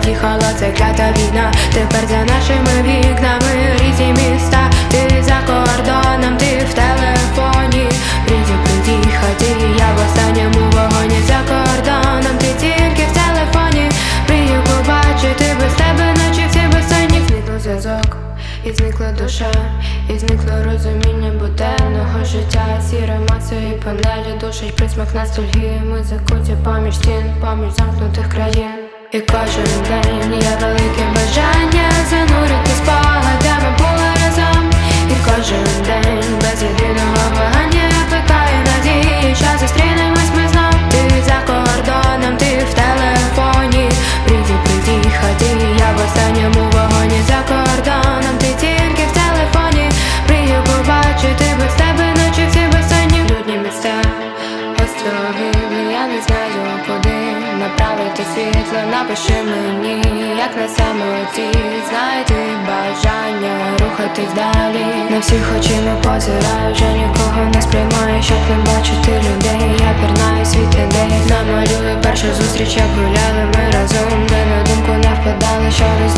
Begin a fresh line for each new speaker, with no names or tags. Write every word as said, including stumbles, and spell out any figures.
потіхала ця клята війна. Тепер за нашими вікнами різні міста. Ти за кордоном, ти в телефоні. Приді, приді, ході, я в останньому вагоні. За кордоном, ти тільки в телефоні. Мрію побачити без тебе, наче всі безсонні. Зникло зв'язок, і зникла душа, і зникло розуміння буденного життя. Сіра маса і панелі душить присмак ностальгії. Ми закуті поміж стін, поміж замкнутих країн. І кожен день є велике бажання занурити спогадами були разом. І кожен день без єдиного вагання плекає надії, що зустрінемось ми знов. Ти за кордоном, ти в телефоні. Приді, приді, ході, я в останньому вагоні. За кордоном, ти тільки в телефоні. Мрію побачити без тебе, наче всі безсонні. Людні місця, остроги, я не знаю куди направити світло. Напиши мені, як на самоті знайти бажання рухатись далі. На всіх очима позираю, вже нікого не сприймаю, щоб не бачити людей. Я пірнаю світ ідей, намалюю першу зустріч, як гуляли ми разом, де на думку не впадали, що роз